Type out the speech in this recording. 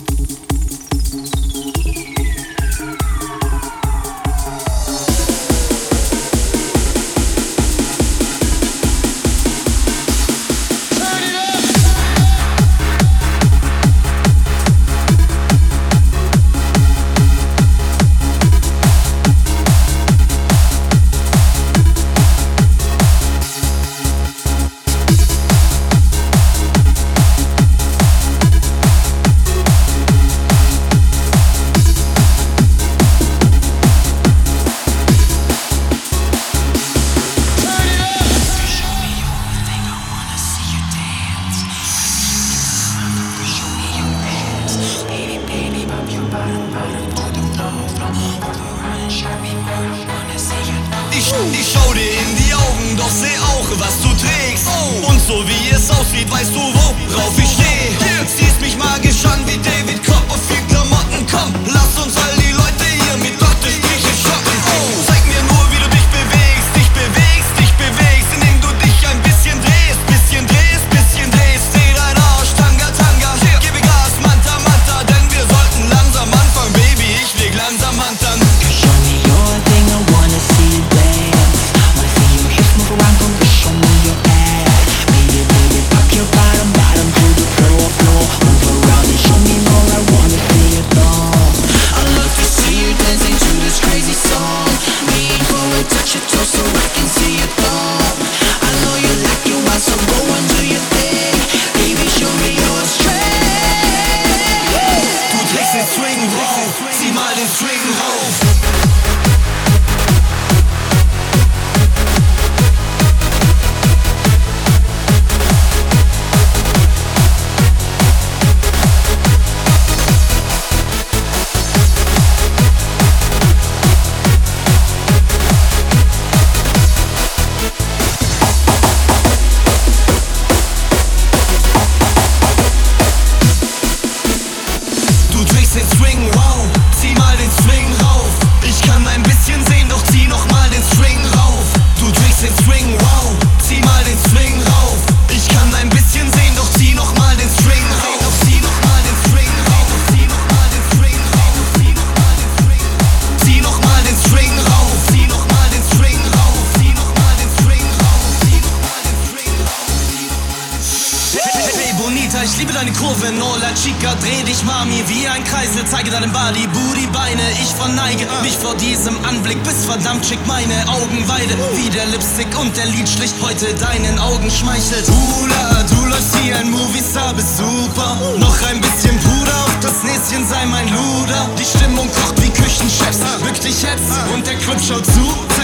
Ich schau dir in die Augen, doch seh auch, was du trägst. Und so wie es aussieht, weißt du, worauf ich steh. Siehst mich magisch an wie David Copperfield Klamotten. Komm, lass uns all die Leute hier mit Lottesprüche schocken. Zeig mir nur, wie du dich bewegst, indem du dich ein bisschen drehst, Dreh dein Arsch, Tanga, Tanga. Gebe Gas, Manta, Manta, denn wir sollten langsam anfangen, Baby, ich leg langsam Hand an. Show me your thing, I wanna see you dance. Wanna see you hips move around, come show me your ass. Baby, baby, pop your bottom, bottom to the floor, floor. Move around and show me more, I wanna see you thong. I love to see you dancing to this crazy song. Need for a touch your toe so I can see your thong. I know you like your wild, so go and do your thing. Baby, show me your strength. Du trägst den Swing rauf, zieh mal den String rauf. Du trägst den Swing, wow, zieh mal den Swing rauf. Ich kann ein bisschen sehen, doch zieh noch mal den String rauf. Du trägst den Swing, wow, zieh mal den Swing rauf. Ich kann ein bisschen sehen, doch zieh noch mal den String rauf. Zieh noch mal den String rauf, zieh noch mal den String rauf, zieh noch mal den String rauf. Zieh noch mal den String rauf, zieh noch mal den String rauf, zieh noch mal den String rauf, zieh noch mal den String rauf. Hey Bonita, ich liebe deine Kurven, Hola Chica, dreh dich Mami wie ein Kreisel, zeige deinen Body, Booty, Beine, ich verneige mich vor diesem Anblick, bist verdammt schick, meine Augenweide, wie der Lipstick und der Lidstrich heute deinen Augen schmeichelt. Hula, du läufst wie ein Moviestar, bist super, noch ein bisschen Puder auf das Näschen, sei mein Luder, die Stimmung kocht wie Küchenchefs, bück dich jetzt und der Club schaut zu.